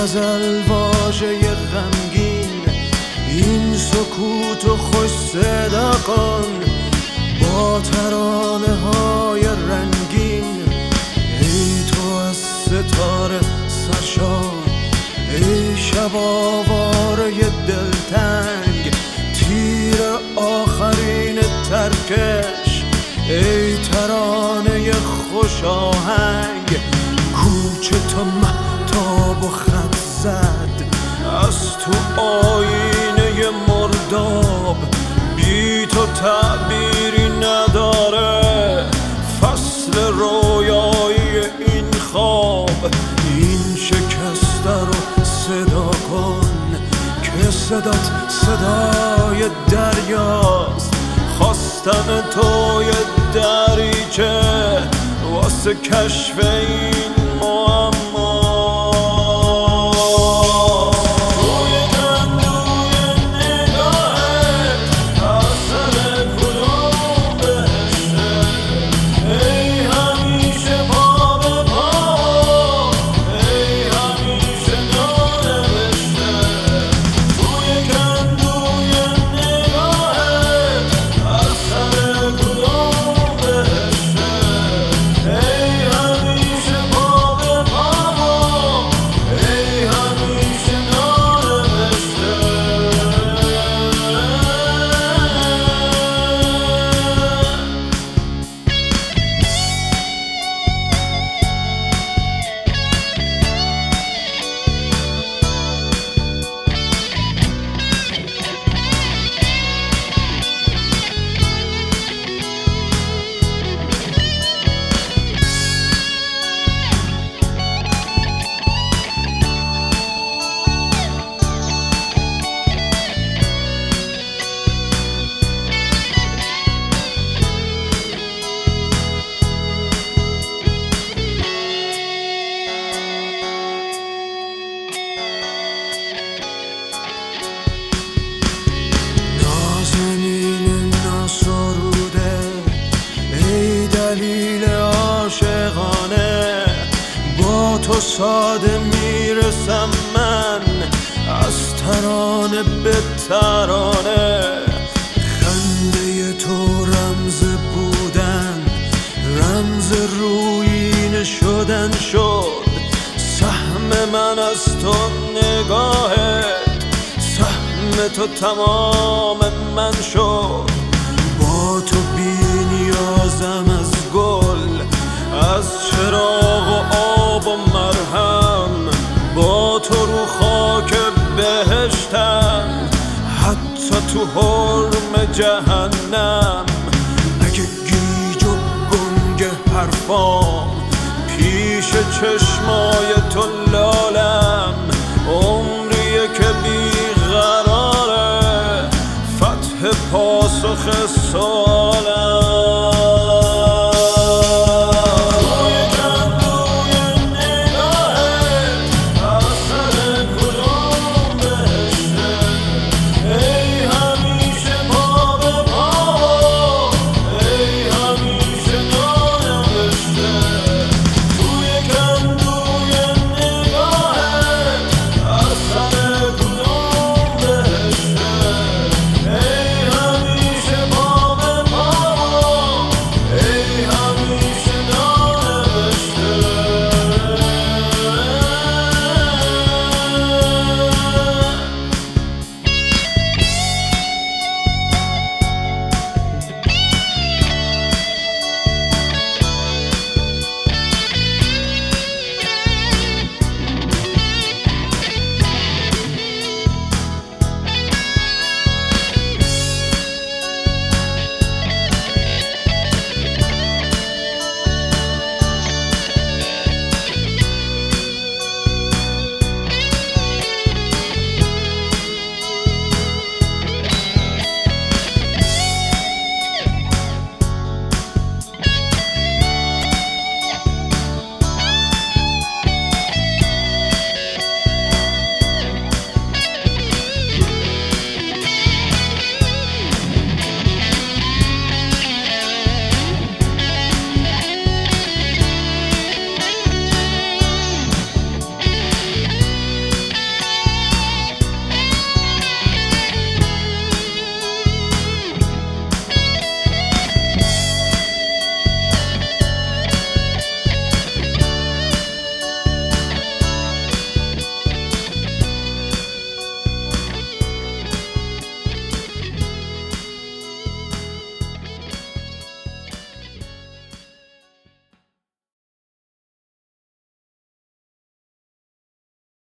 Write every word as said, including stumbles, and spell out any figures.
غزل واژه غمگین، این سکوت و خوش صدا کن با ترانه های رنگین. ای تو از ستاره سرشار، ای شب آواره دلتنگ، تیر آخرین ترکش، ای ترانه خوش آهنگ. کوچه تا مهتاب و خط زد از تو آینه مرداب، بی تو تعبیری نداره فصل رویایی این خواب. این شکسته رو صدا کن که صدات صدای دریاست. خواستن توی دریچه واسه کشف این معما. دلیل عاشقانه با تو ساده میرسم من، از ترانه به ترانه. خنده تو رمز بودن، رمز رویین شدن شد. سهم من از تو نگاهت، سهم تو تمام من شد. با تو بی نیازم از گل، از چراغ و آب و مرهم. با تو رو خاک بهشتم، حتی تو حرم جهنم. اگه گیج و گنگ حرفام پیش چشمای تو